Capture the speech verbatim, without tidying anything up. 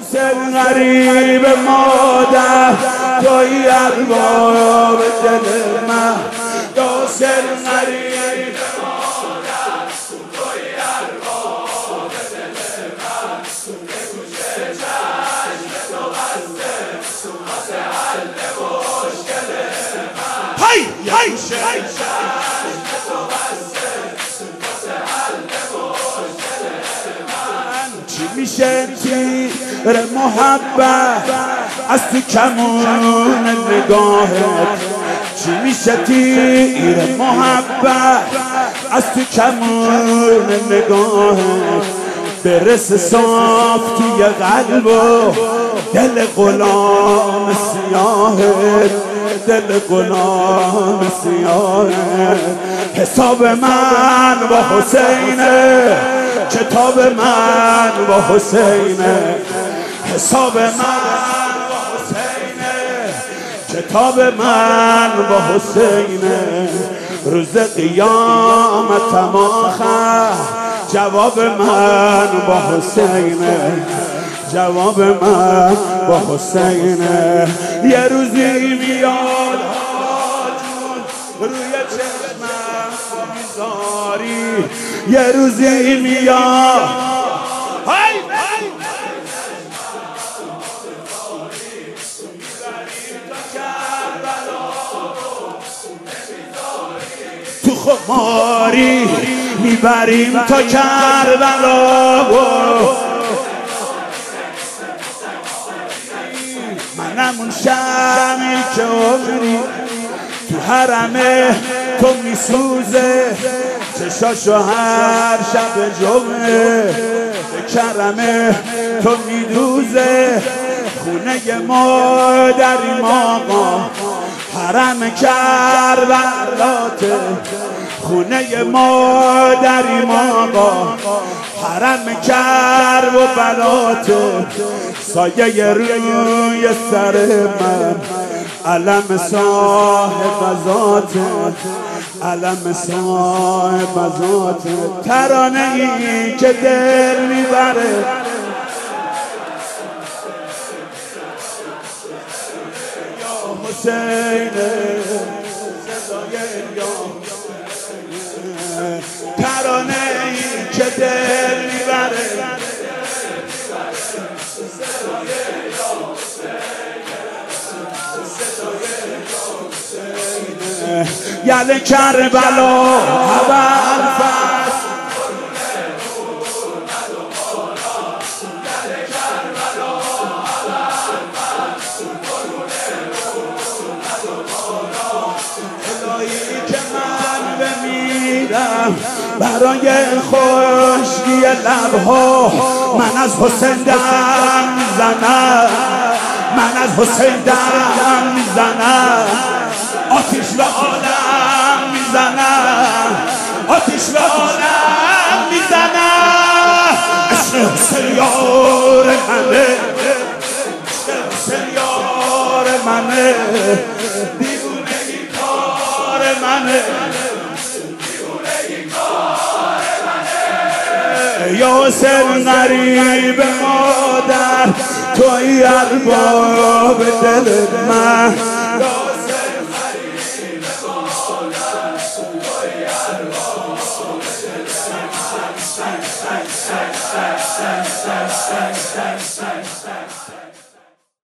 حسین غریب مادر توی ارباب دل من حسین غریب مادر توی ارباب دل من بگوشه چشم تو بسته واسه حل مشکل من هی هی چشم تو بسته واسه حل مشکل من چی میشه تیر محبت از تو کمون نگاهت چی میشه تیر محبت از تو کمون نگاهت برس صاف توی قلب و دل غلام سیاهت دل غلام سیاهت حساب من با حسینه کتاب من با حسینه حساب من با حسینه کتاب من با حسینه روز قیامت آخر جواب من با حسینه جواب من با حسینه یه روزی میاد جون روی چشمم میذاری یه روزی میاد تو خماری میبریم تا کربلا منم اون شمی که عمری تو حرمه تو میسوزه چشاشو هر شب جمعه به کرمه تو میدوزه خونه مادری ماما حرم کربلاته خونه مادری ماما حرم کرب و بلاته سایه روی سر من علم صاحب ذاته علم صاحب ذاته ترانه ای که دل میبره یا حسینه ترانه ای که دل میبره یل کربلا اول فصل الهی که من بمیرم برای خشکی لبها من از حسین دم میزنم من از حسین دم میزنم آتیش به عالم میزنم آتیش به عالم میزنم عشق حسین یار منه عشق حسین یار منه دیوونگی کار منه دیوونگی کار منه یا حسین غریب مادر توی ارباب دل من Thanks, thanks, thanks, thanks, thanks, thanks, thanks.